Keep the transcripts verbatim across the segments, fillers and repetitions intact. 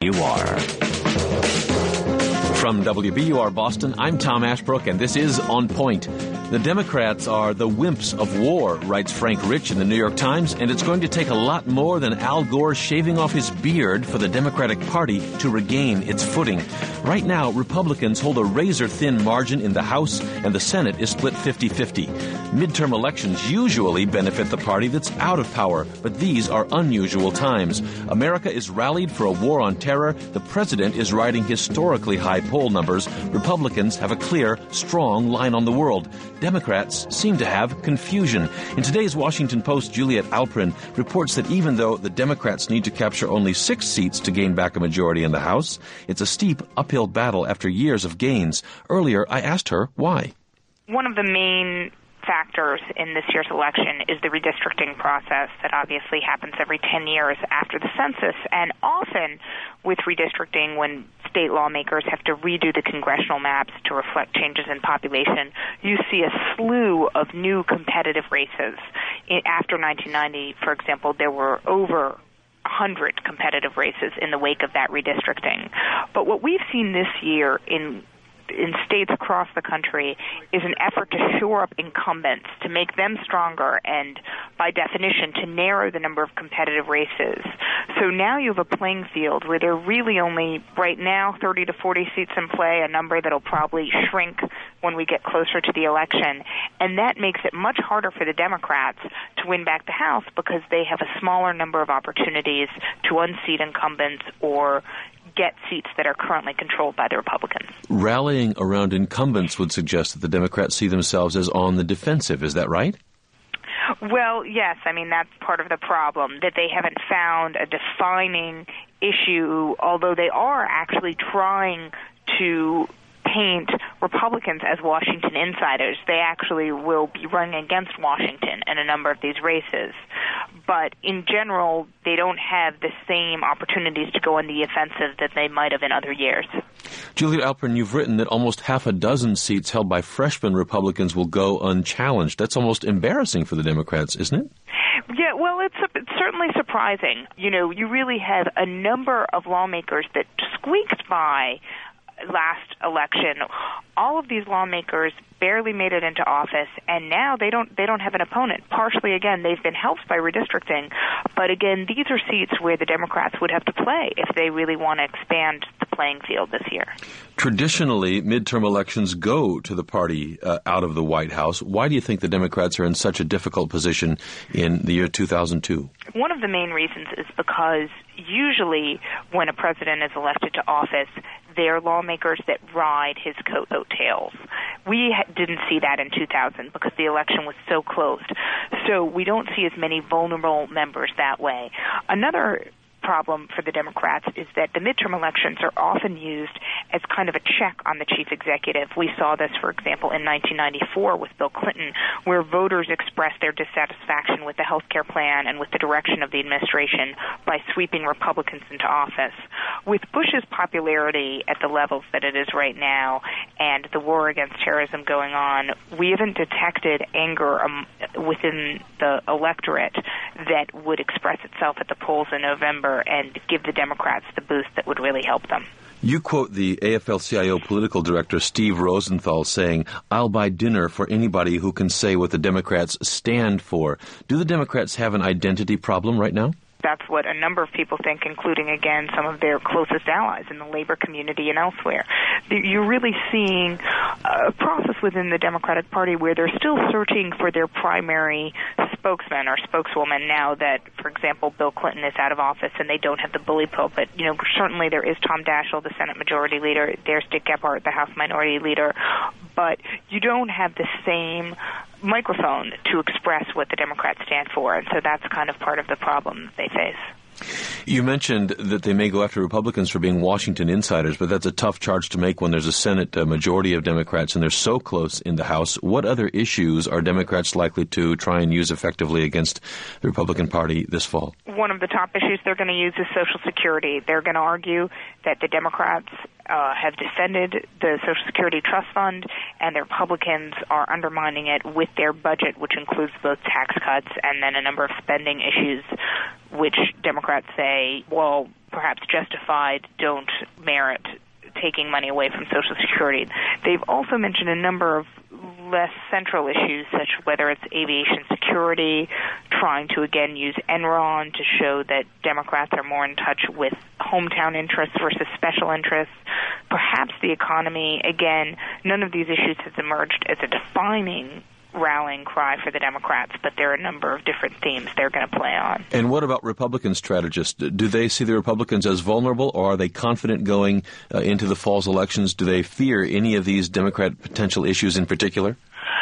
You are. From W B U R Boston, I'm Tom Ashbrook, and this is On Point. The Democrats are the wimps of war, writes Frank Rich in the New York Times, and it's going to take a lot more than Al Gore shaving off his beard for the Democratic Party to regain its footing. Right now, Republicans hold a razor-thin margin in the House, and the Senate is split fifty-fifty. Midterm elections usually benefit the party that's out of power, but these are unusual times. America is rallied for a war on terror. The president is riding historically high poll numbers. Republicans have a clear, strong line on the world. Democrats seem to have confusion. In today's Washington Post, Juliet Alprin reports that even though the Democrats need to capture only six seats to gain back a majority in the House, it's a steep uphill battle after years of gains. Earlier, I asked her why. One of the main factors in this year's election is the redistricting process that obviously happens every ten years after the census. And often with redistricting, when state lawmakers have to redo the congressional maps to reflect changes in population, you see a slew of new competitive races. After nineteen ninety, for example, there were over one hundred competitive races in the wake of that redistricting. But what we've seen this year in in states across the country is an effort to shore up incumbents, to make them stronger, and by definition, to narrow the number of competitive races. So now you have a playing field where there are really only, right now, thirty to forty seats in play, a number that will probably shrink when we get closer to the election. And that makes it much harder for the Democrats to win back the House because they have a smaller number of opportunities to unseat incumbents or get seats that are currently controlled by the Republicans. Rallying around incumbents would suggest that the Democrats see themselves as on the defensive. Is that right? Well, yes. I mean, that's part of the problem, that they haven't found a defining issue, although they are actually trying to paint Republicans as Washington insiders. They actually will be running against Washington in a number of these races. But in general, they don't have the same opportunities to go on the offensive that they might have in other years. Julia Alprin, you've written that almost half a dozen seats held by freshman Republicans will go unchallenged. That's almost embarrassing for the Democrats, isn't it? Yeah, well, it's, it's certainly surprising. You know, you really have a number of lawmakers that squeaked by last election. All of these lawmakers barely made it into office, and now they don't they don't have an opponent. Partially, again, they've been helped by redistricting, but again, these are seats where the Democrats would have to play if they really want to expand the playing field this year. Traditionally, midterm elections go to the party uh, out of the White House. Why do you think the Democrats are in such a difficult position in the year two thousand two? One of the main reasons is because usually when a president is elected to office, they are lawmakers that ride his coattails. We ha- didn't see that in two thousand because the election was so close. So we don't see as many vulnerable members that way. Another problem for the Democrats is that the midterm elections are often used as kind of a check on the chief executive. We saw this, for example, in nineteen ninety-four with Bill Clinton, where voters expressed their dissatisfaction with the health care plan and with the direction of the administration by sweeping Republicans into office. With Bush's popularity at the levels that it is right now and the war against terrorism going on, we haven't detected anger um, within the electorate that would express itself at the polls in November and give the Democrats the boost that would really help them. You quote the A F L C I O political director Steve Rosenthal saying, "I'll buy dinner for anybody who can say what the Democrats stand for." Do the Democrats have an identity problem right now? That's what a number of people think, including, again, some of their closest allies in the labor community and elsewhere. You're really seeing a process within the Democratic Party where they're still searching for their primary spokesman or spokeswoman now that, for example, Bill Clinton is out of office and they don't have the bully pulpit. You know, certainly there is Tom Daschle, the Senate Majority Leader. There's Dick Gephardt, the House Minority Leader. But you don't have the same microphone to express what the Democrats stand for, and so that's kind of part of the problem they face. You mentioned that they may go after Republicans for being Washington insiders, but that's a tough charge to make when there's a Senate a majority of Democrats and they're so close in the House. What other issues are Democrats likely to try and use effectively against the Republican Party this fall? One of the top issues they're going to use is Social Security. They're going to argue that the Democrats uh, have defended the Social Security Trust Fund and the Republicans are undermining it with their budget, which includes both tax cuts and then a number of spending issues, which Democrats say, well, perhaps justified, don't merit taking money away from Social Security. They've also mentioned a number of less central issues, such whether it's aviation security, trying to again use Enron to show that Democrats are more in touch with hometown interests versus special interests, perhaps the economy. Again, none of these issues has emerged as a defining rallying cry for the Democrats, but there are a number of different themes they're going to play on. And what about Republican strategists? Do they see the Republicans as vulnerable, or are they confident going uh, into the fall's elections? Do they fear any of these Democrat potential issues in particular?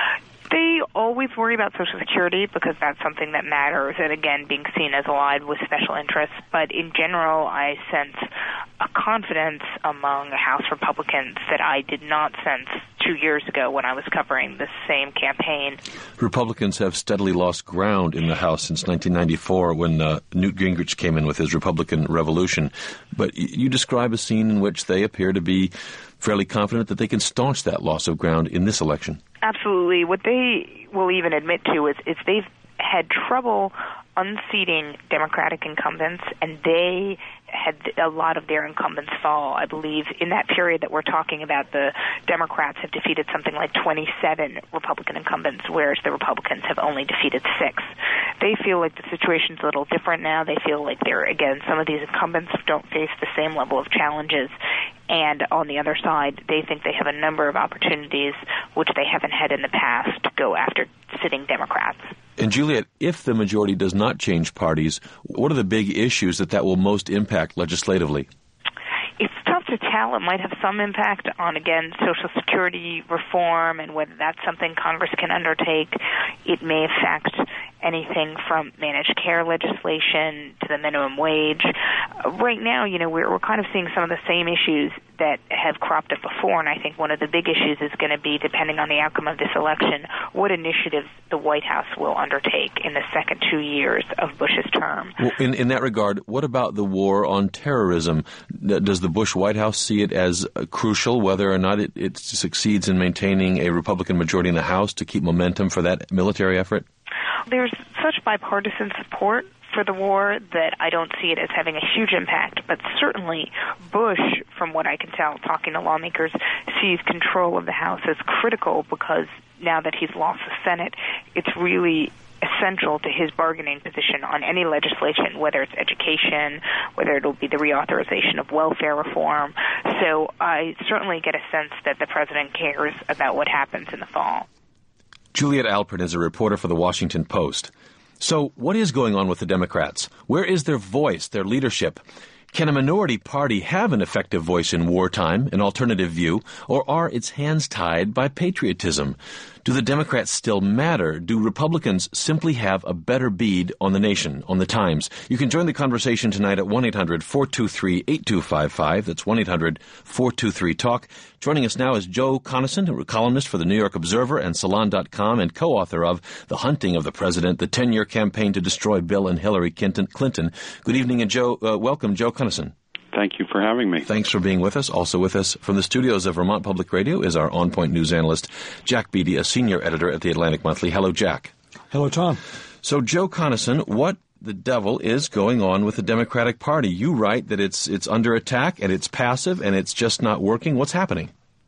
They always worry about Social Security because that's something that matters, and again, being seen as allied with special interests. But in general, I sense a confidence among House Republicans that I did not sense two years ago when I was covering the same campaign. Republicans have steadily lost ground in the House since nineteen ninety-four when uh, Newt Gingrich came in with his Republican revolution. But you describe a scene in which they appear to be fairly confident that they can staunch that loss of ground in this election. Absolutely. What they will even admit to is, is they've had trouble unseating Democratic incumbents, and they had a lot of their incumbents fall. I believe in that period that we're talking about, the Democrats have defeated something like twenty-seven Republican incumbents, whereas the Republicans have only defeated six. They feel like the situation's a little different now. They feel like they're, again, some of these incumbents don't face the same level of challenges. And on the other side, they think they have a number of opportunities which they haven't had in the past to go after sitting Democrats. And Juliet, if the majority does not change parties, what are the big issues that that will most impact legislatively? It's tough to tell. It might have some impact on, again, Social Security reform and whether that's something Congress can undertake. It may affect anything from managed care legislation to the minimum wage. Uh, right now, you know, we're, we're kind of seeing some of the same issues that have cropped up before, and I think one of the big issues is going to be, depending on the outcome of this election, what initiatives the White House will undertake in the second two years of Bush's term. Well, in, in that regard, what about the war on terrorism? Does the Bush White House see it as uh, crucial, whether or not it, it succeeds in maintaining a Republican majority in the House to keep momentum for that military effort? There's such bipartisan support for the war that I don't see it as having a huge impact. But certainly Bush, from what I can tell, talking to lawmakers, sees control of the House as critical because now that he's lost the Senate, it's really essential to his bargaining position on any legislation, whether it's education, whether it'll be the reauthorization of welfare reform. So I certainly get a sense that the president cares about what happens in the fall. Juliet Alpert is a reporter for The Washington Post. So what is going on with the Democrats? Where is their voice, their leadership? Can a minority party have an effective voice in wartime, an alternative view, or are its hands tied by patriotism? Do the Democrats still matter? Do Republicans simply have a better bead on the nation, on the times? You can join the conversation tonight at one eight hundred four two three eight two five five. That's one eight hundred four two three talk. Joining us now is Joe Conason, a columnist for the New York Observer and Salon dot com and co-author of The Hunting of the President, the ten-year campaign to destroy Bill and Hillary Clinton. Good evening, and Joe, uh, welcome, Joe Conason. Thank you for having me. Thanks for being with us. Also with us from the studios of Vermont Public Radio is our On Point news analyst, Jack Beatty, a senior editor at the Atlantic Monthly. Hello, Jack. Hello, Tom. So, Joe Conason, what the devil is going on with the Democratic Party? You write that it's it's under attack and it's passive and it's just not working. What's happening?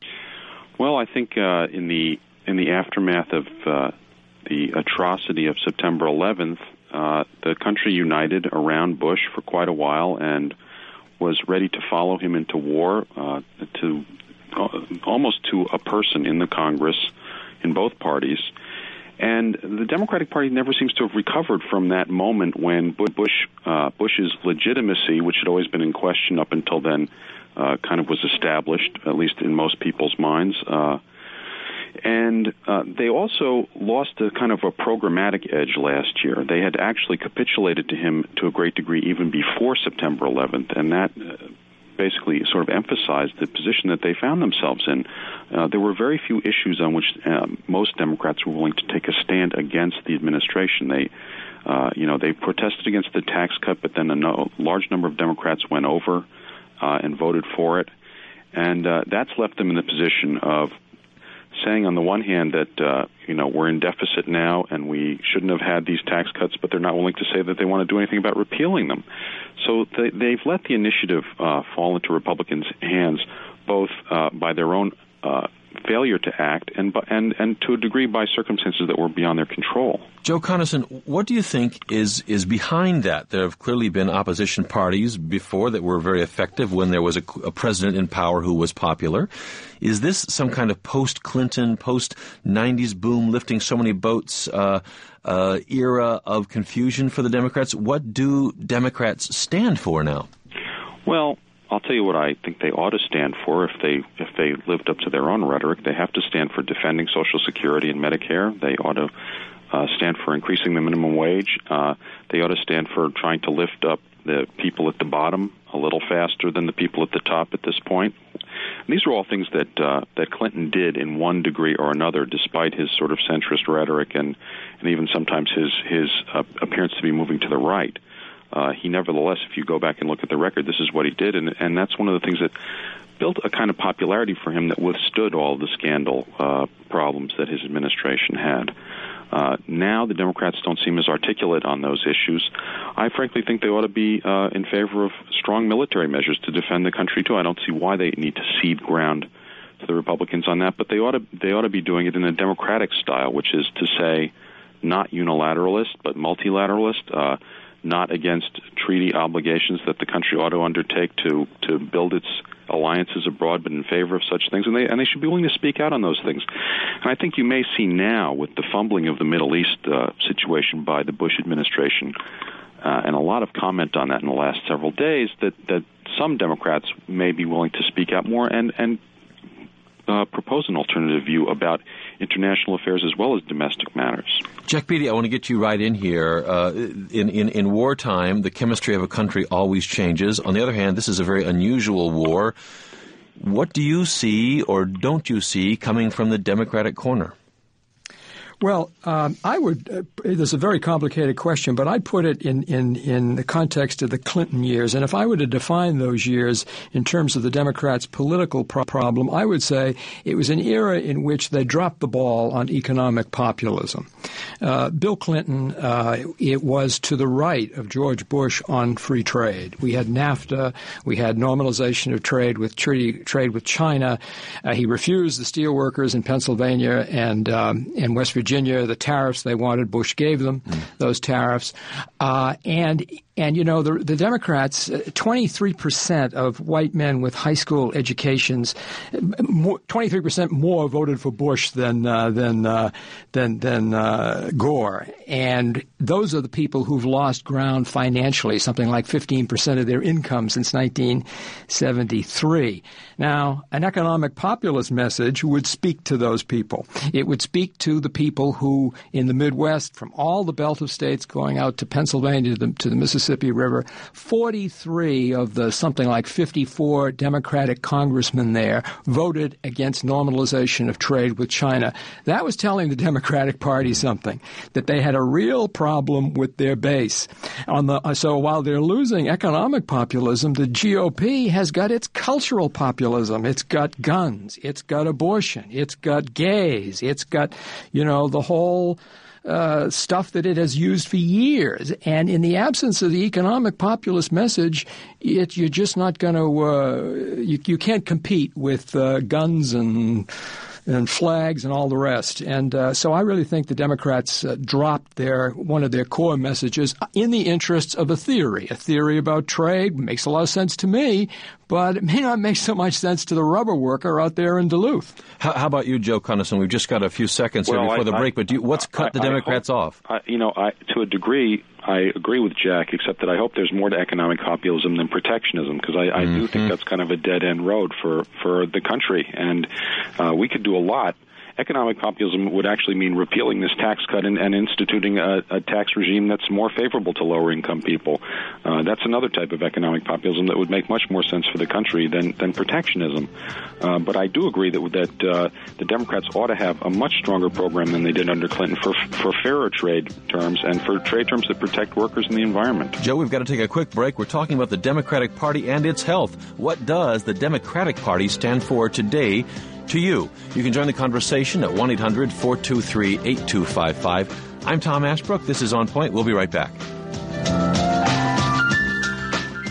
Well, I think uh, in the in the aftermath of uh, the atrocity of September eleventh, uh, the country united around Bush for quite a while and was ready to follow him into war, uh, to uh, almost to a person in the Congress, in both parties. And the Democratic Party never seems to have recovered from that moment when Bush, uh, Bush's legitimacy, which had always been in question up until then, uh, kind of was established, at least in most people's minds. Uh, And uh, they also lost a kind of a programmatic edge last year. They had actually capitulated to him to a great degree even before September eleventh, and that uh, basically sort of emphasized the position that they found themselves in. Uh, there were very few issues on which uh, most Democrats were willing to take a stand against the administration. They, uh, you know, they protested against the tax cut, but then a no- large number of Democrats went over uh, and voted for it, and uh, that's left them in the position of saying on the one hand that, uh, you know, we're in deficit now and we shouldn't have had these tax cuts, but they're not willing to say that they want to do anything about repealing them. so they, they've let the initiative uh, fall into Republicans' hands, both uh, by their own uh, failure to act and, and and to a degree by circumstances that were beyond their control. Joe Conason, what do you think is is behind that? There have clearly been opposition parties before that were very effective when there was a, a president in power who was popular. Is this some kind of post-Clinton, post-nineties boom, lifting so many boats uh, uh, era of confusion for the Democrats? What do Democrats stand for now? Well, I'll tell you what I think they ought to stand for if they if they lived up to their own rhetoric. They have to stand for defending Social Security and Medicare. They ought to uh, stand for increasing the minimum wage. Uh, they ought to stand for trying to lift up the people at the bottom a little faster than the people at the top at this point. And these are all things that uh, that Clinton did in one degree or another, despite his sort of centrist rhetoric and, and even sometimes his, his uh, appearance to be moving to the right. Uh, he nevertheless, if you go back and look at the record, this is what he did, and, and that's one of the things that built a kind of popularity for him that withstood all the scandal uh, problems that his administration had. Uh, now the Democrats don't seem as articulate on those issues. I frankly think they ought to be uh, in favor of strong military measures to defend the country, too. I don't see why they need to cede ground to the Republicans on that, but they ought to, they ought to be doing it in a democratic style, which is to say not unilateralist, but multilateralist, uh, not against treaty obligations that the country ought to undertake to, to build its alliances abroad, but in favor of such things. And they, and they should be willing to speak out on those things. And I think you may see now with the fumbling of the Middle East uh, situation by the Bush administration, uh, and a lot of comment on that in the last several days, that, that some Democrats may be willing to speak out more and, and uh, propose an alternative view about international affairs as well as domestic matters. Jack Beatty, I want to get you right in here. Uh, in, in, in wartime, the chemistry of a country always changes. On the other hand, this is a very unusual war. What do you see or don't you see coming from the Democratic corner? Well, um, I would uh, – it's a very complicated question, but I'd put it in, in, in the context of the Clinton years. And if I were to define those years in terms of the Democrats' political pro- problem, I would say it was an era in which they dropped the ball on economic populism. Uh, Bill Clinton, uh, it was to the right of George Bush on free trade. We had NAFTA. We had normalization of trade with treaty, trade with China. Uh, he refused the steel workers in Pennsylvania and um, and West Virginia. Virginia, the tariffs they wanted, Bush gave them mm. those tariffs. Uh, and, and, you know, the, the Democrats, uh, twenty-three percent of white men with high school educations, more, twenty-three percent more voted for Bush than, uh, than, uh, than, than, uh, Gore. And those are the people who've lost ground financially, something like fifteen percent of their income since nineteen seventy-three. Now, an economic populist message would speak to those people. It would speak to the people who, in the Midwest, from all the belt of states going out to Pennsylvania to the, to the Mississippi River, forty-three of the something like fifty-four Democratic congressmen there voted against normalization of trade with China. That was telling the Democratic Party something, that they had a real problem with their base. On the, so while they're losing economic populism, the G O P has got its cultural populism. It's got guns. It's got abortion. It's got gays. It's got, you know, the whole uh, stuff that it has used for years. And in the absence of the economic populist message, it, you're just not going to uh, – you, you can't compete with uh, guns and – and flags and all the rest. And uh, so I really think the Democrats uh, dropped their one of their core messages in the interests of a theory. A theory about trade makes a lot of sense to me, but it may not make so much sense to the rubber worker out there in Duluth. How, how about you, Joe Conason? We've just got a few seconds well, here before I, the break, I, but do you, what's cut I, the Democrats I hope, off? I, you know, I, to a degree, I agree with Jack, except that I hope there's more to economic populism than protectionism, because I, I mm-hmm. do think that's kind of a dead-end road for, for the country, and uh, we could do a lot. Economic populism would actually mean repealing this tax cut and, and instituting a, a tax regime that's more favorable to lower-income people. Uh, that's another type of economic populism that would make much more sense for the country than, than protectionism. Uh, but I do agree that that uh, the Democrats ought to have a much stronger program than they did under Clinton for for fairer trade terms and for trade terms that protect workers and the environment. Joe, we've got to take a quick break. We're talking about the Democratic Party and its health. What does the Democratic Party stand for today to you? You can join the conversation at one eight hundred four two three eight two five five. I'm Tom Ashbrook. This is On Point. We'll be right back.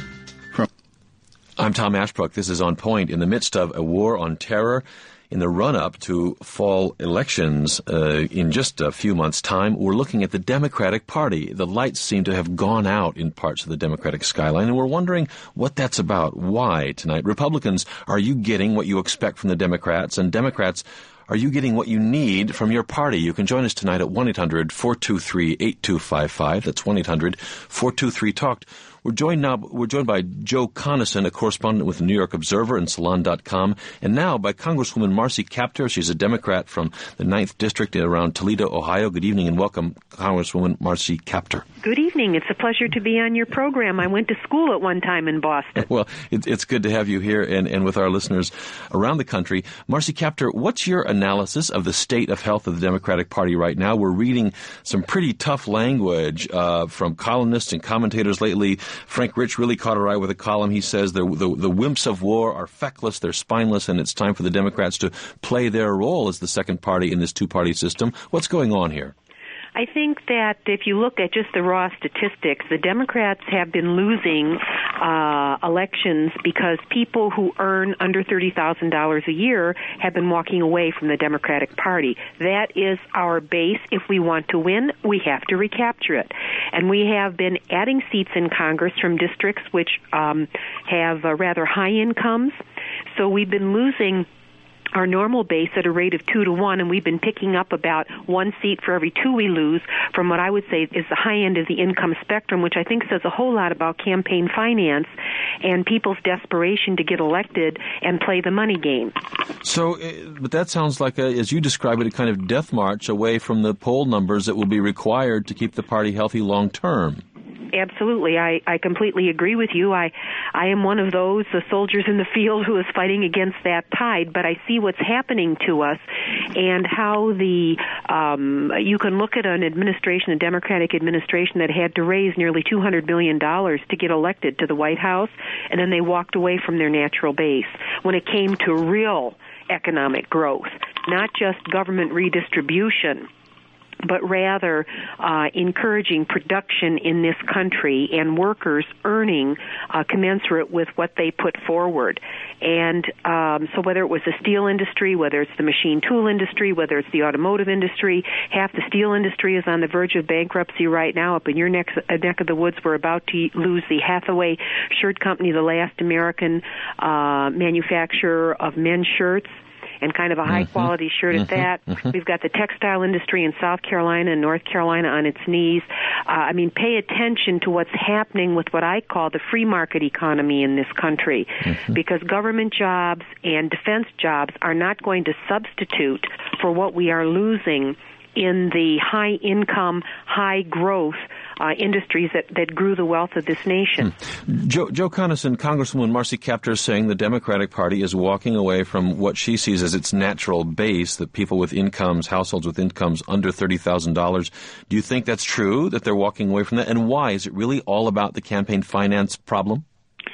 I'm Tom Ashbrook. This is On Point. In the midst of a war on terror, in the run-up to fall elections uh, in just a few months' time, we're looking at the Democratic Party. The lights seem to have gone out in parts of the Democratic skyline, and we're wondering what that's about. Why tonight? Republicans, are you getting what you expect from the Democrats? And Democrats, are you getting what you need from your party? You can join us tonight at one eight hundred four two three eight two five five. That's one eight hundred four two three talk. We're joined now. We're joined by Joe Conason, a correspondent with the New York Observer and Salon dot com, and now by Congresswoman Marcy Kaptur. She's a Democrat from the ninth District around Toledo, Ohio. Good evening and welcome, Congresswoman Marcy Kaptur. Good evening. It's a pleasure to be on your program. I went to school at one time in Boston. Well, it, it's good to have you here and, and with our listeners around the country. Marcy Kaptur, what's your analysis of the state of health of the Democratic Party right now? We're reading some pretty tough language uh, from columnists and commentators lately. Frank Rich really caught our eye with a column. He says the, the the wimps of war are feckless, they're spineless, and it's time for the Democrats to play their role as the second party in this two-party system. What's going on here? I think that if you look at just the raw statistics, the Democrats have been losing uh, elections because people who earn under thirty thousand dollars a year have been walking away from the Democratic Party. That is our base. If we want to win, we have to recapture it. And we have been adding seats in Congress from districts which um, have uh, rather high incomes. So we've been losing our normal base at a rate of two to one, and we've been picking up about one seat for every two we lose from what I would say is the high end of the income spectrum, which I think says a whole lot about campaign finance and people's desperation to get elected and play the money game. So, but that sounds like, a, as you describe it, a kind of death march away from the poll numbers that will be required to keep the party healthy long term. Absolutely. I, I completely agree with you. I, I am one of those uh, soldiers in the field who is fighting against that tide, but I see what's happening to us and how the um, you can look at an administration, a Democratic administration that had to raise nearly two hundred billion dollars to get elected to the White House, and then they walked away from their natural base when it came to real economic growth, not just government redistribution, but rather uh, encouraging production in this country and workers earning uh, commensurate with what they put forward. And um, so whether it was the steel industry, whether it's the machine tool industry, whether it's the automotive industry, half the steel industry is on the verge of bankruptcy right now. Up in your neck, uh, neck of the woods, we're about to lose the Hathaway Shirt Company, the last American uh, manufacturer of men's shirts, and kind of a high-quality mm-hmm. shirt at mm-hmm. that. Mm-hmm. We've got the textile industry in South Carolina and North Carolina on its knees. Uh, I mean, pay attention to what's happening with what I call the free market economy in this country, mm-hmm. because government jobs and defense jobs are not going to substitute for what we are losing in the high-income, high-growth uh, industries that, that grew the wealth of this nation. Hmm. Joe, Joe Conason, Congresswoman Marcy Kaptur is saying the Democratic Party is walking away from what she sees as its natural base, that people with incomes, households with incomes under thirty thousand dollars. Do you think that's true, that they're walking away from that? And why? Is it really all about the campaign finance problem?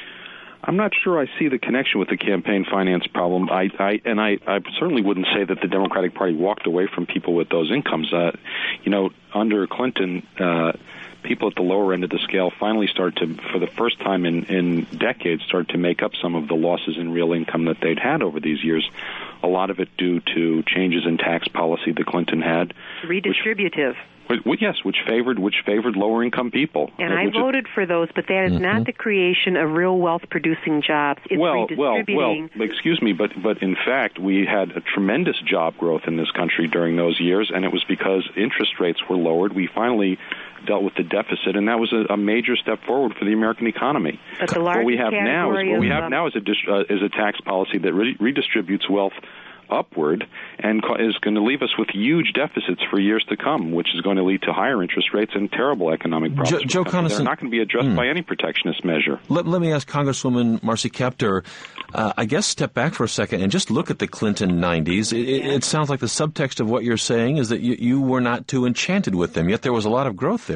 I'm not sure I see the connection with the campaign finance problem. I, I and I, I certainly wouldn't say that the Democratic Party walked away from people with those incomes. Uh, you know, under Clinton, uh, people at the lower end of the scale finally start to, for the first time in, in decades, start to make up some of the losses in real income that they'd had over these years. A lot of it due to changes in tax policy that Clinton had. Redistributive. Which, Well, yes, which favored which favored lower income people. And I voted is, for those, but that is mm-hmm. not the creation of real wealth producing jobs. It's well, redistributing. well, well. Excuse me, but but in fact, we had a tremendous job growth in this country during those years, and it was because interest rates were lowered. We finally dealt with the deficit, and that was a, a major step forward for the American economy. But the what we have now is what we have um, now is a dis- uh, is a tax policy that re- redistributes wealth upward and is going to leave us with huge deficits for years to come, which is going to lead to higher interest rates and terrible economic problems. Joe, Joe Conason, they're not going to be addressed mm. by any protectionist measure. Let, let me ask Congresswoman Marcy Kaptur, uh, I guess step back for a second and just look at the Clinton nineties. It, yeah. it sounds like the subtext of what you're saying is that you, you were not too enchanted with them, yet there was a lot of growth there.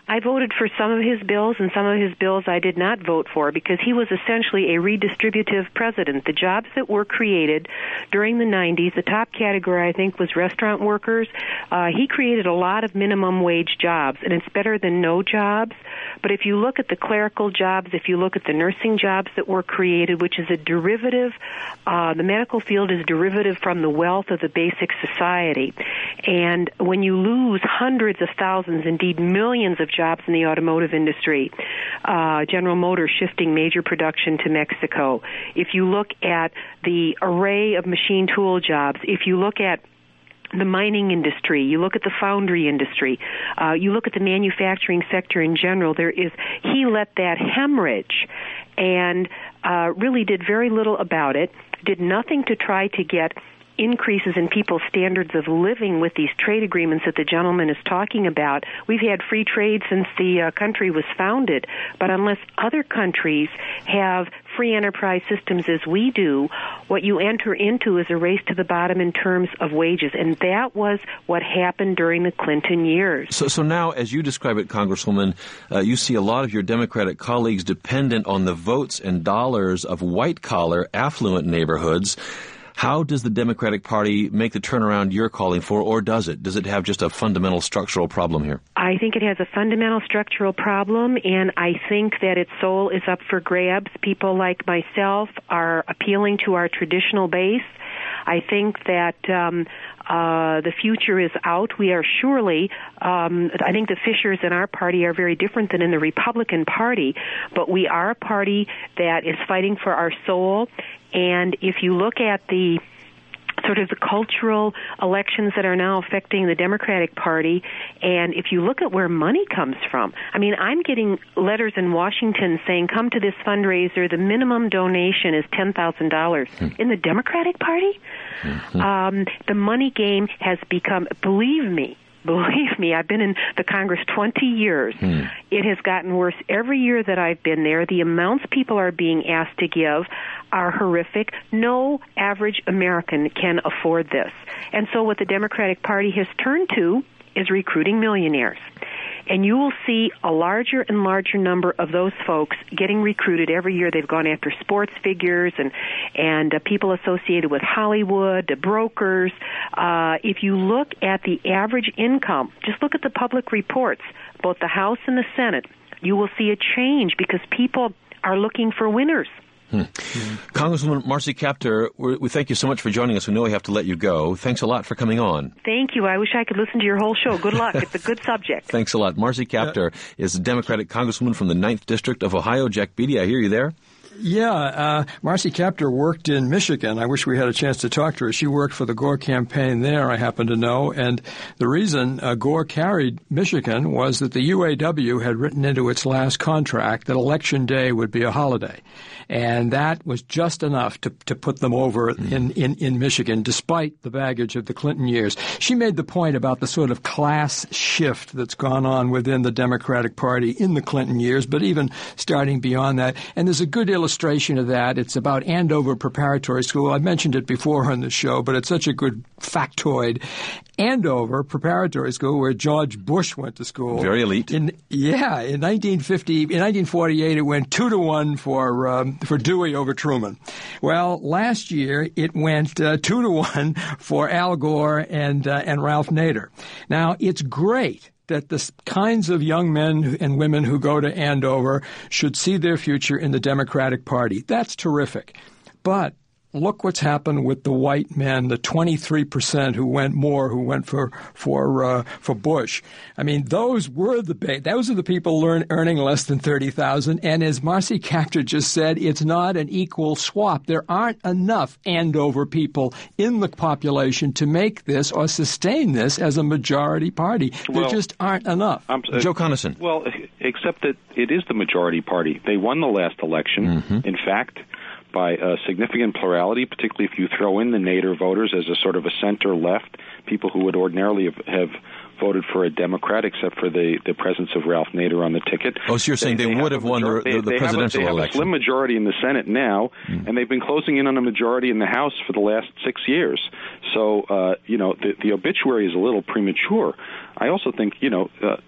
I voted for some of his bills, and some of his bills I did not vote for, because he was essentially a redistributive president. The jobs that were created during the nineties, the top category, I think, was restaurant workers. Uh, he created a lot of minimum wage jobs, and it's better than no jobs. But if you look at the clerical jobs, if you look at the nursing jobs that were created, which is a derivative, uh, the medical field is derivative from the wealth of the basic society. And when you lose hundreds of thousands, indeed millions of jobs in the automotive industry, uh, General Motors shifting major production to Mexico. If you look at the array of machine tool jobs, if you look at the mining industry, you look at the foundry industry, uh, you look at the manufacturing sector in general, there is, he let that hemorrhage and uh, really did very little about it, did nothing to try to get increases in people's standards of living with these trade agreements that the gentleman is talking about. We've had free trade since the uh, country was founded, but unless other countries have free enterprise systems as we do, what you enter into is a race to the bottom in terms of wages, and that was what happened during the Clinton years. So, so now, as you describe it, Congresswoman, uh, you see a lot of your Democratic colleagues dependent on the votes and dollars of white-collar, affluent neighborhoods. How does the Democratic Party make the turnaround you're calling for, or does it? Does it have just a fundamental structural problem here? I think it has a fundamental structural problem, and I think that its soul is up for grabs. People like myself are appealing to our traditional base. I think that um, uh, the future is out. We are surely, um, I think the fissures in our party are very different than in the Republican Party, but we are a party that is fighting for our soul. And if you look at the sort of the cultural elections that are now affecting the Democratic Party, and if you look at where money comes from, I mean, I'm getting letters in Washington saying, come to this fundraiser, the minimum donation is ten thousand dollars. Hmm. In the Democratic Party, mm-hmm. um, the money game has become, believe me, Believe me, I've been in the Congress twenty years. Hmm. It has gotten worse every year that I've been there. The amounts people are being asked to give are horrific. No average American can afford this. And so what the Democratic Party has turned to is recruiting millionaires. And you will see a larger and larger number of those folks getting recruited every year. They've gone after sports figures and and uh, people associated with Hollywood, uh, brokers. Uh, if you look at the average income, just look at the public reports, both the House and the Senate, you will see a change because people are looking for winners. Hmm. Mm-hmm. Congresswoman Marcy Kaptur, we thank you so much for joining us. We know we have to let you go. Thanks a lot for coming on. Thank you. I wish I could listen to your whole show. Good luck. It's a good subject. Thanks a lot. Marcy Kaptur uh, is a Democratic Congresswoman from the ninth District of Ohio. Jack Beatty, I hear you there. Yeah, uh, Marcy Kaptur worked in Michigan. I wish we had a chance to talk to her. She worked for the Gore campaign there, I happen to know. And the reason uh, Gore carried Michigan was that the U A W had written into its last contract that Election Day would be a holiday. And that was just enough to, to put them over in, in, in Michigan, despite the baggage of the Clinton years. She made the point about the sort of class shift that's gone on within the Democratic Party in the Clinton years, but even starting beyond that. And there's a good illustration of that. It's about Andover Preparatory School. I mentioned it before on the show, but it's such a good factoid. Andover Preparatory School, where George Bush went to school. Very elite. In, yeah, in nineteen fifty, in nineteen forty-eight, it went two to one for um, for Dewey over Truman. Well, last year it went uh, two to one for Al Gore and uh, and Ralph Nader. Now, it's great that the kinds of young men and women who go to Andover should see their future in the Democratic Party. That's terrific. But look what's happened with the white men, the twenty-three percent who went more, who went for for uh, for Bush. I mean, those were the ba- those are the people learn, earning less than thirty thousand dollars. And as Marcy Kaptur just said, it's not an equal swap. There aren't enough Andover people in the population to make this or sustain this as a majority party. There well, just aren't enough. Uh, Joe Conason. Well, except that it is the majority party. They won the last election. Mm-hmm. In fact, by a significant plurality, particularly if you throw in the Nader voters as a sort of a center-left, people who would ordinarily have, have voted for a Democrat, except for the, the presence of Ralph Nader on the ticket. Oh, so you're saying they, they, they would have won the, the, the they presidential have a, they election. They have a slim majority in the Senate now, mm. and they've been closing in on a majority in the House for the last six years. So, uh, you know, the, the obituary is a little premature. I also think, you know, uh,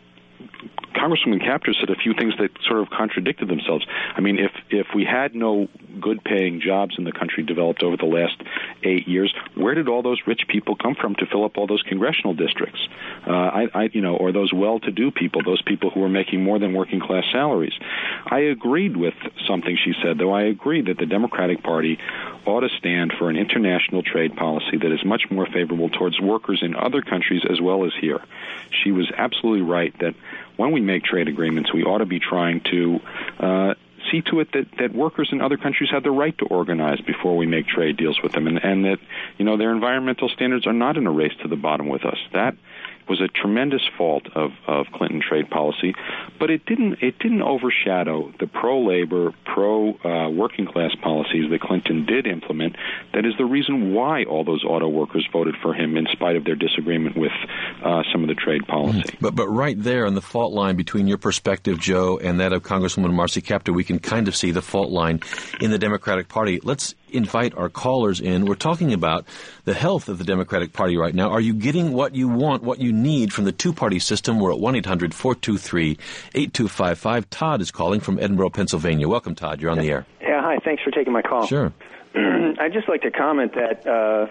Congresswoman Kaptur said a few things that sort of contradicted themselves. I mean, if if we had no good-paying jobs in the country developed over the last eight years, where did all those rich people come from to fill up all those congressional districts? Uh, I, I, you know, or those well-to-do people, those people who are making more than working-class salaries. I agreed with something she said, though. I agree that the Democratic Party ought to stand for an international trade policy that is much more favorable towards workers in other countries as well as here. She was absolutely right that when we make trade agreements, we ought to be trying to uh, see to it that, that workers in other countries have the right to organize before we make trade deals with them, and, and that, you know, their environmental standards are not in a race to the bottom with us. That was a tremendous fault of, of Clinton trade policy, but it didn't it didn't overshadow the pro-labor, pro-working-class uh, policies that Clinton did implement. That is the reason why all those auto workers voted for him, in spite of their disagreement with uh, some of the trade policy. Mm-hmm. But but right there on the fault line between your perspective, Joe, and that of Congresswoman Marcy Kaptur, we can kind of see the fault line in the Democratic Party. Let's invite our callers in. We're talking about the health of the Democratic Party right now. Are you getting what you want, what you need from the two-party system? We're at one eight hundred four two three eight two five five. Todd is calling from Edinburgh, Pennsylvania. Welcome, Todd. You're on the air. Yeah, hi. Thanks for taking my call. Sure. I'd just like to comment that uh,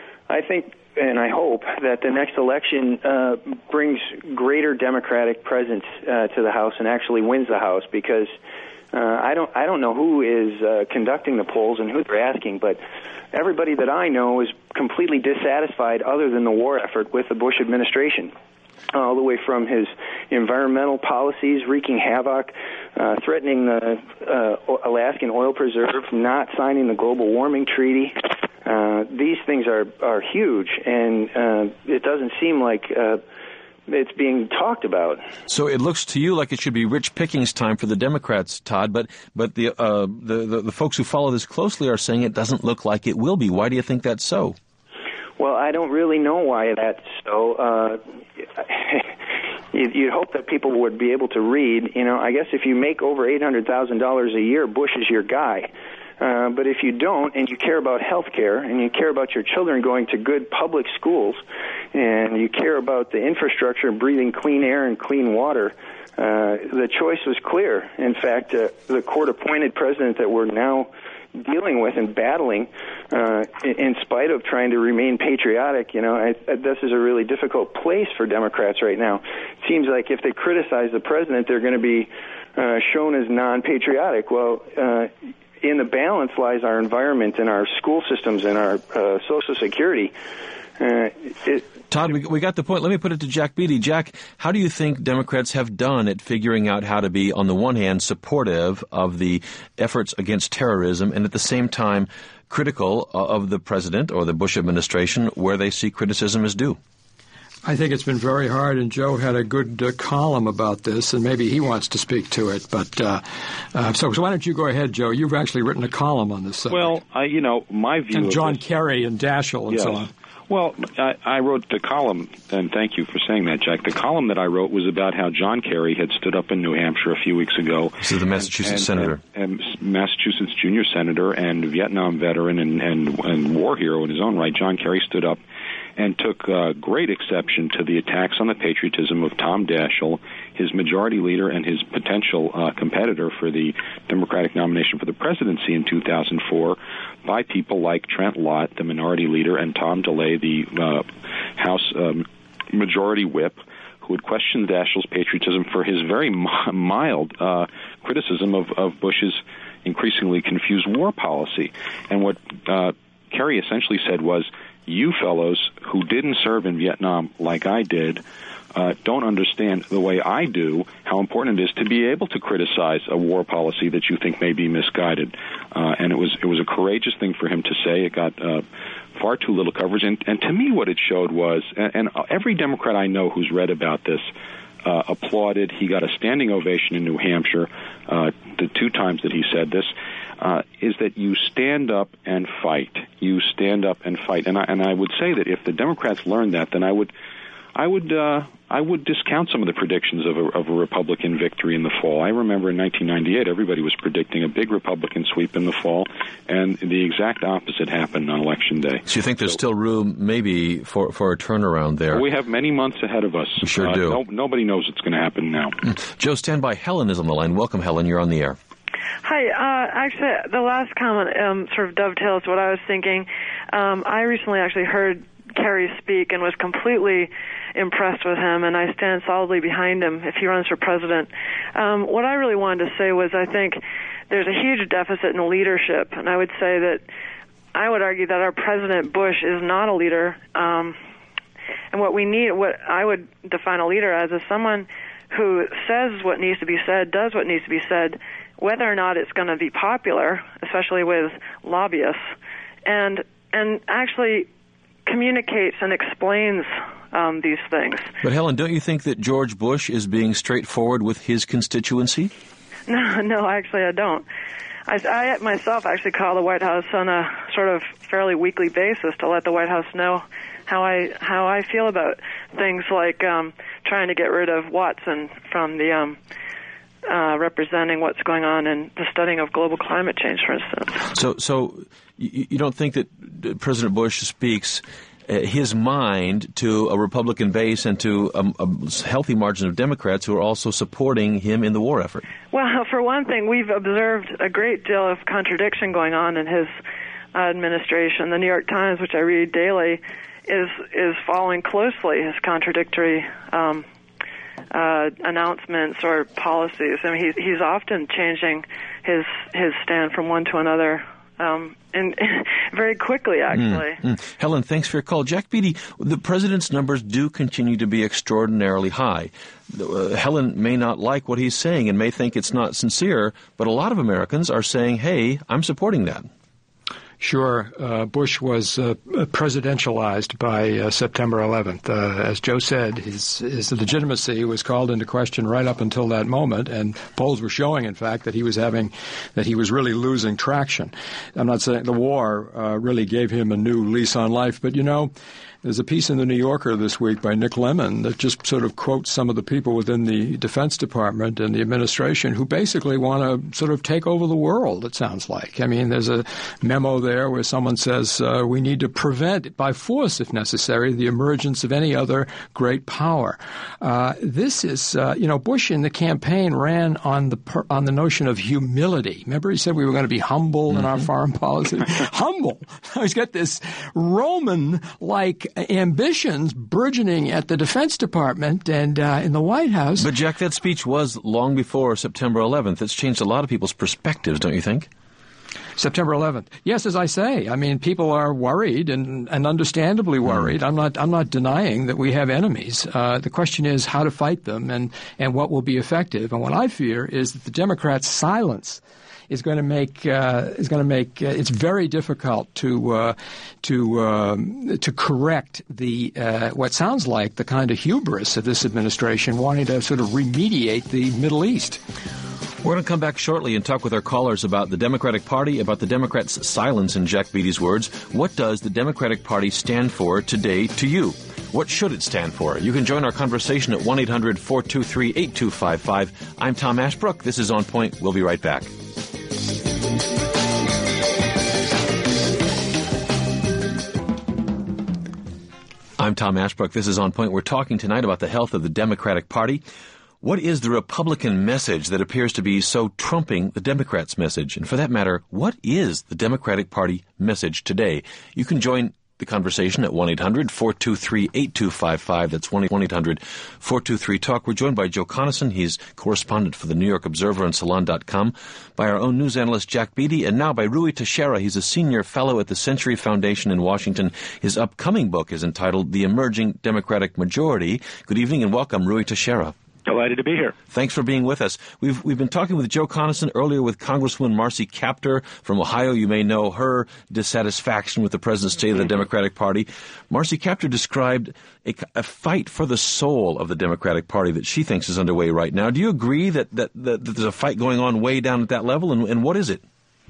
I think and I hope that the next election uh, brings greater Democratic presence uh, to the House and actually wins the House, because Uh, I don't I don't know who is uh, conducting the polls and who they're asking, but everybody that I know is completely dissatisfied, other than the war effort, with the Bush administration, all the way from his environmental policies wreaking havoc, uh, threatening the uh, Alaskan oil preserve, not signing the global warming treaty. Uh, these things are, are huge, and uh, it doesn't seem like uh, it's being talked about. So it looks to you like it should be rich pickings time for the Democrats, Todd, but but the, uh, the, the the folks who follow this closely are saying it doesn't look like it will be. Why do you think that's so? Well, I don't really know why that's so. Uh, you'd hope that people would be able to read. You know, I guess if you make over eight hundred thousand dollars a year, Bush is your guy. Uh, but if you don't, and you care about health care, and you care about your children going to good public schools, and you care about the infrastructure and breathing clean air and clean water, uh, the choice was clear. In fact, uh, the court-appointed president that we're now dealing with and battling, uh, in spite of trying to remain patriotic, you know, I, I, this is a really difficult place for Democrats right now. It seems like if they criticize the president, they're going to be uh, shown as non-patriotic. Well, uh, in the balance lies our environment and our school systems and our uh, Social Security. Uh, it, Todd, we, we got the point. Let me put it to Jack Beatty. Jack, how do you think Democrats have done at figuring out how to be, on the one hand, supportive of the efforts against terrorism and at the same time critical of the president or the Bush administration where they see criticism as due? I think it's been very hard, and Joe had a good uh, column about this, and maybe he wants to speak to it. But uh, uh, so, so why don't you go ahead, Joe? You've actually written a column on this subject. Well, I, you know, my view and of John this, Kerry and Daschle and yes. so on. Well, I, I wrote the column, and thank you for saying that, Jack. The column that I wrote was about how John Kerry had stood up in New Hampshire a few weeks ago. This is the Massachusetts and, senator. And, and Massachusetts junior senator and Vietnam veteran and, and, and war hero in his own right. John Kerry stood up and took uh, great exception to the attacks on the patriotism of Tom Daschle, his majority leader and his potential uh, competitor for the Democratic nomination for the presidency in two thousand four, by people like Trent Lott, the minority leader, and Tom DeLay, the uh, House um, majority whip, who had questioned Daschle's patriotism for his very mild uh, criticism of, of Bush's increasingly confused war policy. And what uh, Kerry essentially said was, you fellows who didn't serve in Vietnam like I did uh, don't understand the way I do how important it is to be able to criticize a war policy that you think may be misguided. Uh, and it was it was a courageous thing for him to say. It got uh, far too little coverage. And, and to me what it showed was, and, and every Democrat I know who's read about this uh, applauded. He got a standing ovation in New Hampshire uh, the two times that he said this. Uh, is that you stand up and fight. You stand up and fight. And I, and I would say that if the Democrats learned that, then I would I would uh, I would discount some of the predictions of a, of a Republican victory in the fall. I remember in nineteen ninety-eight, everybody was predicting a big Republican sweep in the fall, and the exact opposite happened on Election Day. So you think there's so, still room, maybe, for, for a turnaround there? We have many months ahead of us. We sure uh, do. No, nobody knows what's going to happen now. Mm. Joe, stand by. Helen is on the line. Welcome, Helen. You're on the air. Hi. Uh, actually, the last comment um, sort of dovetails what I was thinking. Um, I recently actually heard Kerry speak and was completely impressed with him, and I stand solidly behind him if he runs for president. Um, what I really wanted to say was I think there's a huge deficit in leadership, and I would say that I would argue that our President Bush is not a leader, um, and what we need, what I would define a leader as, is someone who says what needs to be said, does what needs to be said, whether or not it's going to be popular, especially with lobbyists, and and actually communicates and explains um, these things. But Helen, don't you think that George Bush is being straightforward with his constituency? No, no, actually I don't. I, I myself actually call the White House on a sort of fairly weekly basis to let the White House know how I how I feel about things like um, trying to get rid of Watson from the um, uh, representing what's going on in the studying of global climate change, for instance. So, so you, you don't think that President Bush speaks uh, his mind to a Republican base and to a, a healthy margin of Democrats who are also supporting him in the war effort? Well, for one thing, we've observed a great deal of contradiction going on in his uh, administration. The New York Times, which I read daily, is is following closely his contradictory um, uh, announcements or policies. I mean, he's he's often changing his his stand from one to another, um, and very quickly, actually. Mm, mm. Helen, thanks for your call. Jack Beatty, the president's numbers do continue to be extraordinarily high. Uh, Helen may not like what he's saying and may think it's not sincere, but a lot of Americans are saying, hey, I'm supporting that. Sure. Uh, Bush was uh, presidentialized by uh, September eleventh. Uh, as Joe said, his, his legitimacy was called into question right up until that moment, and polls were showing, in fact, that he was having, that he was really losing traction. I'm not saying the war uh, really gave him a new lease on life, but, you know, there's a piece in the New Yorker this week by Nick Lemon that just sort of quotes some of the people within the Defense Department and the administration who basically want to sort of take over the world, it sounds like. I mean, there's a memo there where someone says uh, we need to prevent, by force if necessary, the emergence of any other great power. Uh, this is, uh, you know, Bush in the campaign ran on the per, on the notion of humility. Remember he said we were going to be humble mm-hmm. in our foreign policy? Humble. He's got this Roman-like ambitions burgeoning at the Defense Department and uh, in the White House. But, Jack, that speech was long before September eleventh. It's changed a lot of people's perspectives, don't you think? September eleventh. Yes, as I say, I mean, people are worried and, and understandably worried. I'm not I'm not denying that we have enemies. Uh, the question is how to fight them and, and what will be effective. And what I fear is that the Democrats' silence is going to make uh, is going to make uh, it's very difficult to uh, to um, to correct the uh, what sounds like the kind of hubris of this administration wanting to sort of remediate the Middle East. We're going to come back shortly and talk with our callers about the Democratic Party, about the Democrats' silence, in Jack Beatty's words. What does the Democratic Party stand for today to you? What should it stand for? You can join our conversation at one eight hundred four two three eight two five five. I'm Tom Ashbrook. This is On Point. We'll be right back. I'm Tom Ashbrook. This is On Point. We're talking tonight about the health of the Democratic Party. What is the Republican message that appears to be so trumping the Democrats' message? And for that matter, what is the Democratic Party message today? You can join the conversation at one eight hundred four two three eight two five five. That's one eight hundred four two three talk. We're joined by Joe Conason. He's correspondent for the New York Observer and Salon dot com, by our own news analyst Jack Beatty, and now by Rui Teixeira. He's a senior fellow at the Century Foundation in Washington. His upcoming book is entitled The Emerging Democratic Majority. Good evening and welcome, Rui Teixeira. Delighted to be here. Thanks for being with us. We've we've been talking with Joe Conason earlier with Congresswoman Marcy Kaptur from Ohio. You may know her dissatisfaction with the present state of the Democratic Party. Marcy Kaptur described a, a fight for the soul of the Democratic Party that she thinks is underway right now. Do you agree that, that, that, that there's a fight going on way down at that level, and, and what is it?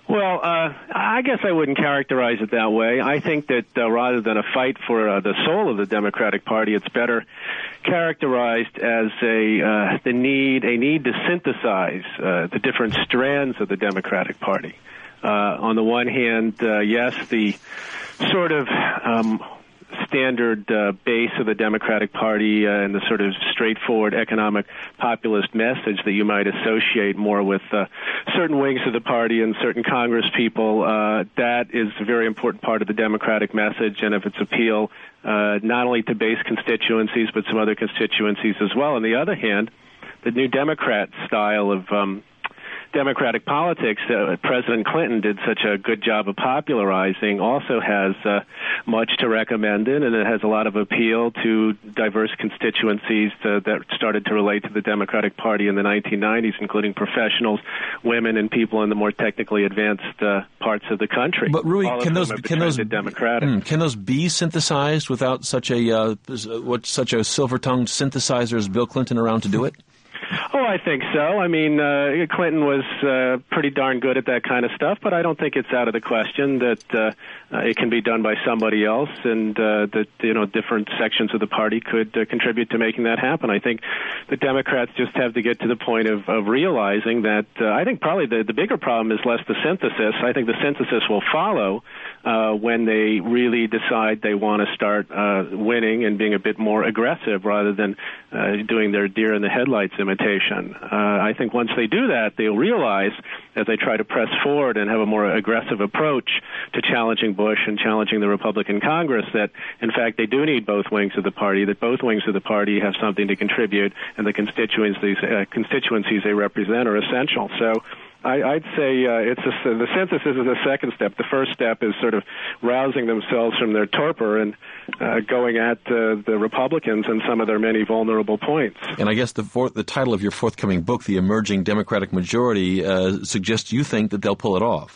Well, uh, I guess I wouldn't characterize it that way. I think that uh, rather than a fight for uh, the soul of the Democratic Party, it's better characterized as a uh, the need a need to synthesize uh, the different strands of the Democratic Party. Uh, on the one hand, uh, yes, the sort of um, standard uh, base of the Democratic Party uh, and the sort of straightforward economic populist message that you might associate more with uh, certain wings of the party and certain Congress people, uh, that is a very important part of the Democratic message and of its appeal, uh, not only to base constituencies but some other constituencies as well. On the other hand, the New Democrat style of um, Democratic politics that President Clinton did such a good job of popularizing also has uh, much to recommend it, and it has a lot of appeal to diverse constituencies uh, that started to relate to the Democratic Party in the nineteen nineties, including professionals, women, and people in the more technically advanced uh, parts of the country. But Rui, can those can those Democratic. Mm, can those be synthesized without such a uh, what such a silver-tongued synthesizer as Bill Clinton around to do it? Oh, I think so. I mean, uh, Clinton was uh, pretty darn good at that kind of stuff, but I don't think it's out of the question that uh, uh, it can be done by somebody else, and uh, that you know different sections of the party could uh, contribute to making that happen. I think the Democrats just have to get to the point of, of realizing that. Uh, I think probably the, the bigger problem is less the synthesis. I think the synthesis will follow uh, when they really decide they want to start uh, winning and being a bit more aggressive rather than uh, doing their deer in the headlights imitation. Uh, I think once they do that, they'll realize as they try to press forward and have a more aggressive approach to challenging Bush and challenging the Republican Congress that, in fact, they do need both wings of the party, that both wings of the party have something to contribute, and the constituencies, uh, constituencies they represent are essential. So I, I'd say uh, it's a, the synthesis is the second step. The first step is sort of rousing themselves from their torpor and uh, going at uh, the Republicans and some of their many vulnerable points. And I guess the fourth, the title of your forthcoming book, The Emerging Democratic Majority, uh, suggests you think that they'll pull it off.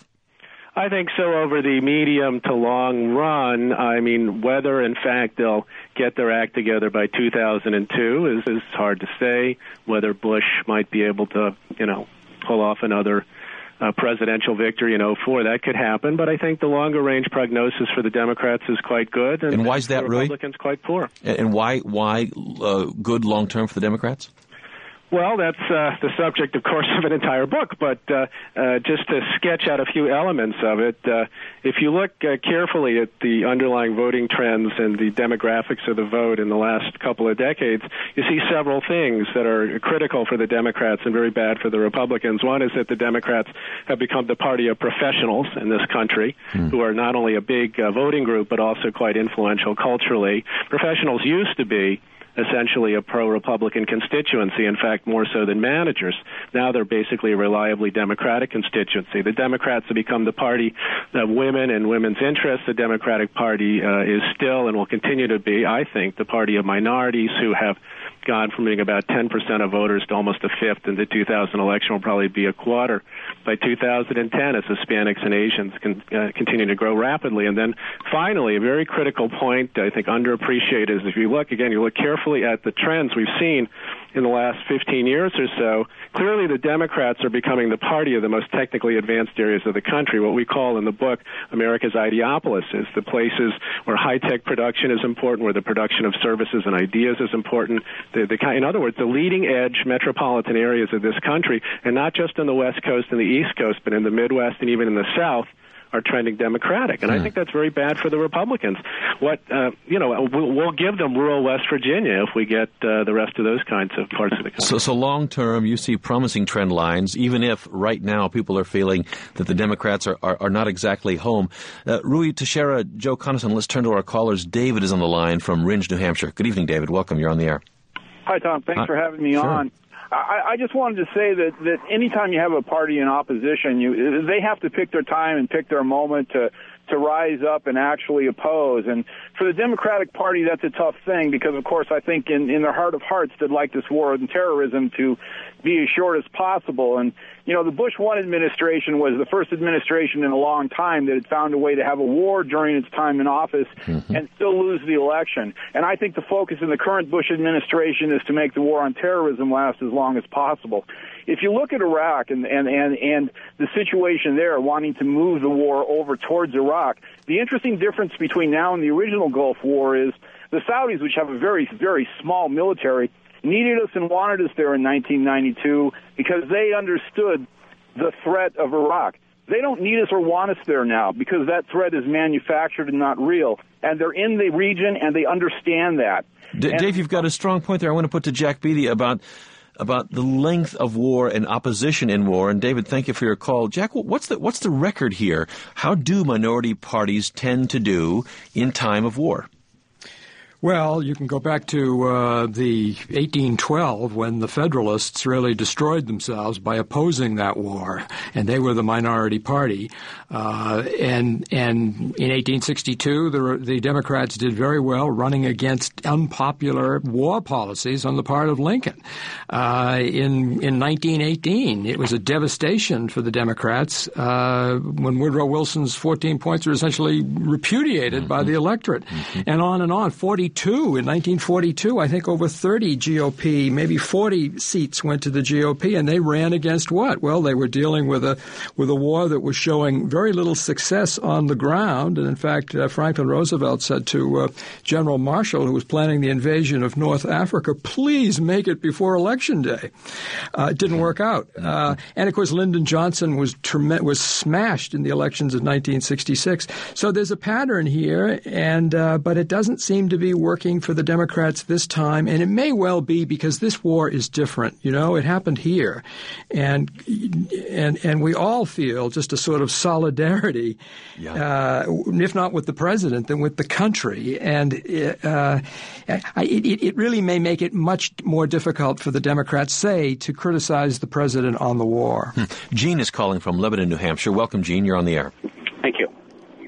I think so over the medium to long run. I mean, whether, in fact, they'll get their act together by two thousand two is, is hard to say. Whether Bush might be able to, you know, pull off another uh, presidential victory in oh four, that could happen. But I think the longer-range prognosis for the Democrats is quite good. And, and why is that, the Rui? Republicans quite poor. And why, why uh, good long-term for the Democrats? Well, that's uh, the subject, of course, of an entire book, but uh, uh, just to sketch out a few elements of it, uh, if you look uh, carefully at the underlying voting trends and the demographics of the vote in the last couple of decades, you see several things that are critical for the Democrats and very bad for the Republicans. One is that the Democrats have become the party of professionals in this country, mm. who are not only a big uh, voting group, but also quite influential culturally. Professionals used to be essentially a pro-Republican constituency, in fact, more so than managers. Now they're basically a reliably Democratic constituency. The Democrats have become the party of women and women's interests. The Democratic Party uh, is still and will continue to be, I think, the party of minorities who have gone from being about ten percent of voters to almost a fifth. In the two thousand election will probably be a quarter by two thousand ten as Hispanics and Asians can uh, continue to grow rapidly. And then finally, a very critical point, I think underappreciated, is if you look, again, you look carefully at the trends we've seen in the last fifteen years or so, clearly the Democrats are becoming the party of the most technically advanced areas of the country, what we call in the book America's Ideopolises, the places where high-tech production is important, where the production of services and ideas is important. The, the, in other words, the leading-edge metropolitan areas of this country, and not just on the West Coast and the East Coast, but in the Midwest and even in the South, are trending Democratic, and mm. I think that's very bad for the Republicans. What uh, you know, we'll, we'll give them rural West Virginia if we get uh, the rest of those kinds of parts of the country. So, so long term, you see promising trend lines, even if right now people are feeling that the Democrats are, are, are not exactly home. Uh, Rui Teixeira, Joe Conason, let's turn to our callers. David is on the line from Rindge, New Hampshire. Good evening, David. Welcome. You're on the air. Hi, Tom. Thanks Hi. for having me Sure. on. I, I just wanted to say that, that anytime you have a party in opposition, you they have to pick their time and pick their moment to to rise up and actually oppose. And for the Democratic Party, that's a tough thing because, of course, I think in, in their heart of hearts, they'd like this war on terrorism to be as short as possible. And, you know, the Bush one administration was the first administration in a long time that had found a way to have a war during its time in office mm-hmm. and still lose the election. And I think the focus in the current Bush administration is to make the war on terrorism last as long as possible. If you look at Iraq and, and, and, and the situation there, wanting to move the war over towards Iraq, the interesting difference between now and the original Gulf War is the Saudis, which have a very, very small military, needed us and wanted us there in nineteen ninety-two because they understood the threat of Iraq. They don't need us or want us there now because that threat is manufactured and not real. And they're in the region and they understand that. D- and- Dave, you've got a strong point there I want to put to Jack Beatty about about the length of war and opposition in war. And David, thank you for your call. Jack, what's the what's the record here? How do minority parties tend to do in time of war? Well, you can go back to uh, the eighteen twelve when the Federalists really destroyed themselves by opposing that war, and they were the minority party. Uh, and and in eighteen sixty-two, the, the Democrats did very well running against unpopular war policies on the part of Lincoln. Uh, in in nineteen eighteen, it was a devastation for the Democrats uh, when Woodrow Wilson's fourteen points were essentially repudiated mm-hmm. by the electorate, mm-hmm. and on and on. forty In nineteen forty-two, I think over thirty G O P, maybe forty seats went to the G O P, and they ran against what? Well, they were dealing with a with a war that was showing very little success on the ground. And in fact, uh, Franklin Roosevelt said to uh, General Marshall, who was planning the invasion of North Africa, please make it before Election Day. Uh, it didn't work out. Uh, and, of course, Lyndon Johnson was trem- was smashed in the elections of nineteen sixty-six. So there's a pattern here, and uh, but it doesn't seem to be working for the Democrats this time, and it may well be because this war is different. You know, it happened here, and and and we all feel just a sort of solidarity, yeah. uh, if not with the president, then with the country, and uh, it, it really may make it much more difficult for the Democrats, say, to criticize the president on the war. Hmm. Gene is calling from Lebanon, New Hampshire. Welcome, Gene. You're on the air. Thank you.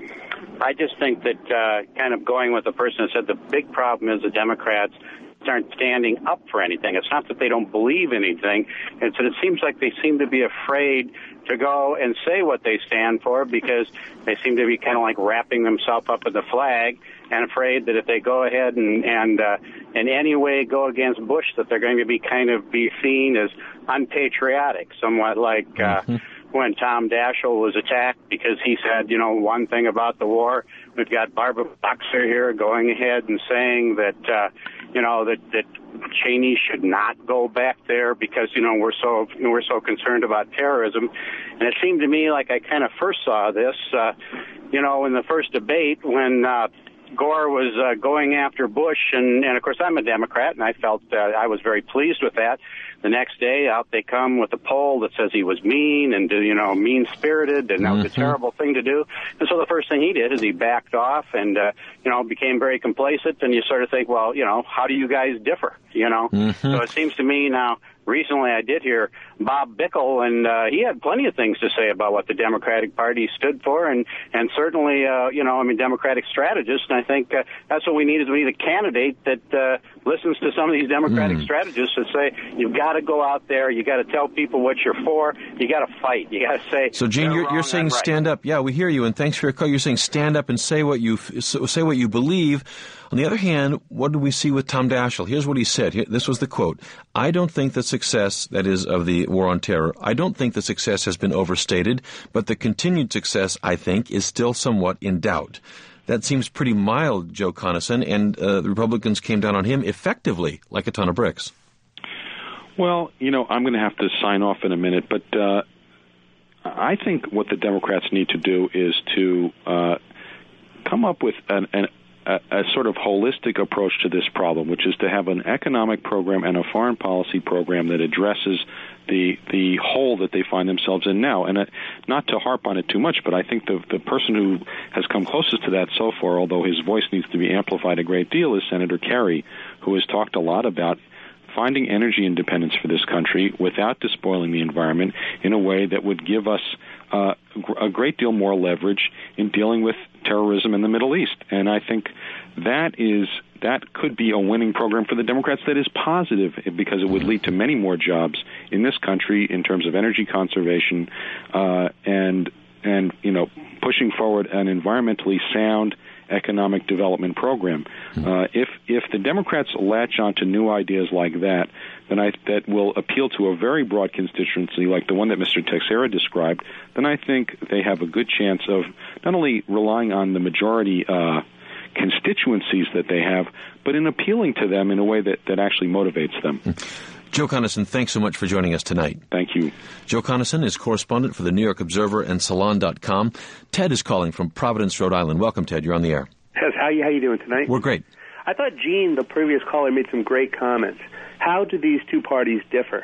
I just think that uh, kind of going with the person who said the big problem is the Democrats aren't standing up for anything. It's not that they don't believe anything. It's that it seems like they seem to be afraid to go and say what they stand for because they seem to be kind of like wrapping themselves up in the flag and afraid that if they go ahead and, and uh, in any way go against Bush, that they're going to be kind of be seen as unpatriotic, somewhat like uh, mm-hmm. when Tom Daschle was attacked because he said, you know, one thing about the war. We've got Barbara Boxer here going ahead and saying that, uh, you know, that, that Cheney should not go back there because, you know, we're so you know, we're so concerned about terrorism. And it seemed to me like I kind of first saw this, uh, you know, in the first debate when uh, Gore was uh, going after Bush. And, and, of course, I'm a Democrat, and I felt uh, I was very pleased with that. The next day, out they come with a poll that says he was mean and, you know, mean-spirited, and that was mm-hmm. a terrible thing to do. And so the first thing he did is he backed off and, uh, you know, became very complacent. And you sort of think, well, you know, how do you guys differ, you know? Mm-hmm. So it seems to me now, recently I did hear Bob Bickel, and uh, he had plenty of things to say about what the Democratic Party stood for, and, and certainly, uh, you know, I mean, Democratic strategists. And I think uh, that's what we need is we need a candidate that uh, listens to some of these Democratic mm. strategists and say, you've got to go out there, you got to tell people what you're for, you got to fight, you got to say. So, Gene, you're, you're saying stand right. up. Yeah, we hear you, and thanks for your call. You're saying stand up and say what you say what you believe. On the other hand, what do we see with Tom Daschle? Here's what he said. Here, this was the quote. I don't think the success, that is, of the war on terror, I don't think the success has been overstated, but the continued success, I think, is still somewhat in doubt. That seems pretty mild, Joe Conason, and uh, the Republicans came down on him effectively, like a ton of bricks. Well, you know, I'm going to have to sign off in a minute, but uh, I think what the Democrats need to do is to uh, come up with an, an A, a sort of holistic approach to this problem, which is to have an economic program and a foreign policy program that addresses the the hole that they find themselves in now. And uh, not to harp on it too much, but I think the the person who has come closest to that so far, although his voice needs to be amplified a great deal, is Senator Kerry, who has talked a lot about finding energy independence for this country without despoiling the environment in a way that would give us uh, a great deal more leverage in dealing with terrorism in the Middle East. And I think that is that could be a winning program for the Democrats that is positive, because it would lead to many more jobs in this country in terms of energy conservation uh, and and you know pushing forward an environmentally sound economic development program. Uh, if if the Democrats latch on to new ideas like that, then I that will appeal to a very broad constituency like the one that Mister Teixeira described, then I think they have a good chance of not only relying on the majority uh, constituencies that they have, but in appealing to them in a way that, that actually motivates them. Joe Conason, thanks so much for joining us tonight. Thank you. Joe Conason is correspondent for the New York Observer and Salon dot com. Ted is calling from Providence, Rhode Island. Welcome, Ted. You're on the air. Yes, how you how you doing tonight? We're great. I thought Gene, the previous caller, made some great comments. How do these two parties differ?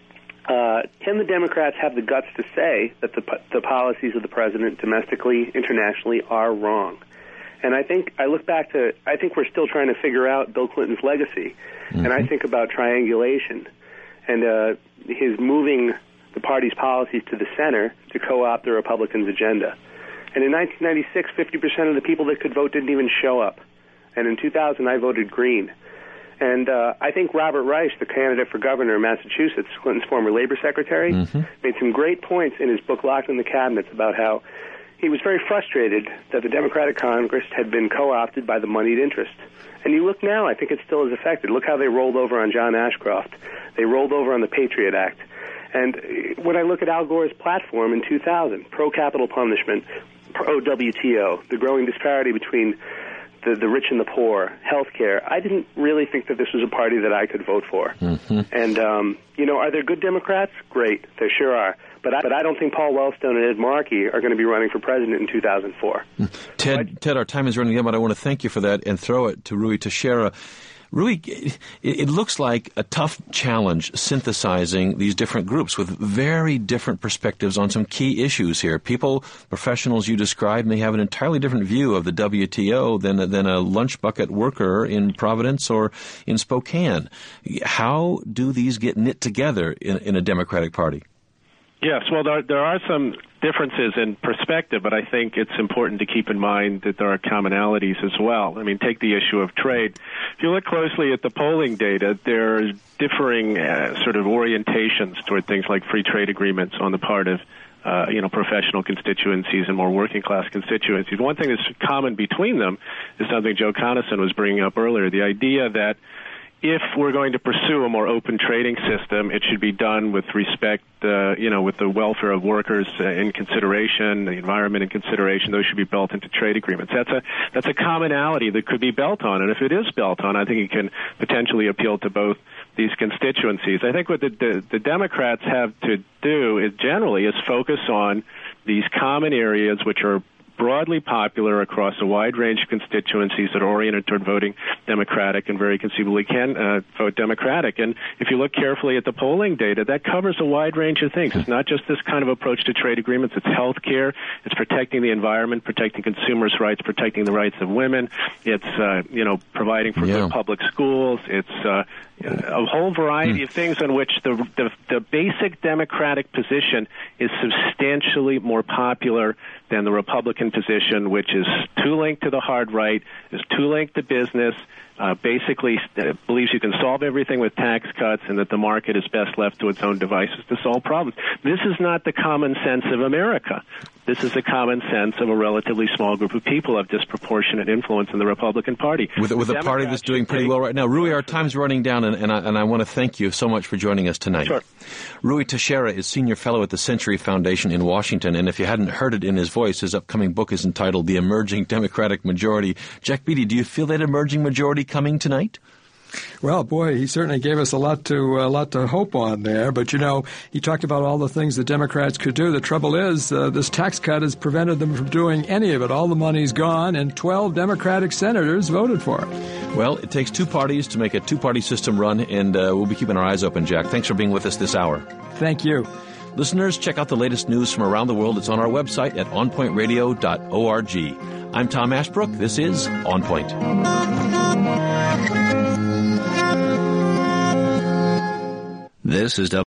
Uh, can the Democrats have the guts to say that the the policies of the president domestically, internationally, are wrong? And I think I look back to, I think we're still trying to figure out Bill Clinton's legacy. Mm-hmm. And I think about triangulation and uh, his moving the party's policies to the center to co-opt the Republicans' agenda. And in nineteen ninety-six, fifty percent of the people that could vote didn't even show up. And in two thousand, I voted Green. And uh, I think Robert Reich, the candidate for governor of Massachusetts, Clinton's former labor secretary, mm-hmm. made some great points in his book Locked in the Cabinets about how he was very frustrated that the Democratic Congress had been co-opted by the moneyed interest. And you look now, I think it still is affected. Look how they rolled over on John Ashcroft. They rolled over on the Patriot Act. And when I look at Al Gore's platform in two thousand, pro-capital punishment, pro-W T O, the growing disparity between the, the rich and the poor, health care, I didn't really think that this was a party that I could vote for. Mm-hmm. And, um, you know, are there good Democrats? Great, there sure are. But I, but I don't think Paul Wellstone and Ed Markey are going to be running for president in two thousand four. Ted, so Ted, our time is running out, but I want to thank you for that and throw it to Rui Teixeira. Rui, it, it looks like a tough challenge synthesizing these different groups with very different perspectives on some key issues here. People, professionals you described, may have an entirely different view of the W T O than, than a lunch bucket worker in Providence or in Spokane. How do these get knit together in, in a Democratic Party? Yes, well, there, there are some differences in perspective, but I think it's important to keep in mind that there are commonalities as well. I mean, take the issue of trade. If you look closely at the polling data, there are differing uh, sort of orientations toward things like free trade agreements on the part of Uh, you know, professional constituencies and more working-class constituencies. One thing that's common between them is something Joe Conason was bringing up earlier, the idea that if we're going to pursue a more open trading system, it should be done with respect, uh, you know, with the welfare of workers uh, in consideration, the environment in consideration. Those should be built into trade agreements. That's a that's a commonality that could be built on, and if it is built on, I think it can potentially appeal to both these constituencies. I think what the, the, the Democrats have to do is generally is focus on these common areas which are broadly popular across a wide range of constituencies that are oriented toward voting Democratic and very conceivably can uh, vote Democratic. And if you look carefully at the polling data, that covers a wide range of things. It's not just this kind of approach to trade agreements. It's health care. It's protecting the environment, protecting consumers' rights, protecting the rights of women. It's, uh, you know, providing for yeah. good public schools. It's uh, a whole variety mm. of things on which the, the the basic Democratic position is substantially more popular than the Republican position, which is too linked to the hard right, is too linked to business, uh, basically uh, believes you can solve everything with tax cuts and that the market is best left to its own devices to solve problems. This is not the common sense of America. This is the common sense of a relatively small group of people of disproportionate influence in the Republican Party. With, with a party that's doing pretty well right now. Rui, our time's running down, and, and, I, and I want to thank you so much for joining us tonight. Sure. Rui Teixeira is Senior Fellow at the Century Foundation in Washington, and if you hadn't heard it in his voice, his upcoming book is entitled The Emerging Democratic Majority. Jack Beatty, do you feel that emerging majority coming tonight? Well, boy, he certainly gave us a lot to a lot to hope on there. But, you know, he talked about all the things the Democrats could do. The trouble is uh, this tax cut has prevented them from doing any of it. All the money's gone, and twelve Democratic senators voted for it. Well, it takes two parties to make a two-party system run, and uh, we'll be keeping our eyes open, Jack. Thanks for being with us this hour. Thank you. Listeners, check out the latest news from around the world. It's on our website at on point radio dot org. I'm Tom Ashbrook. This is On Point. This is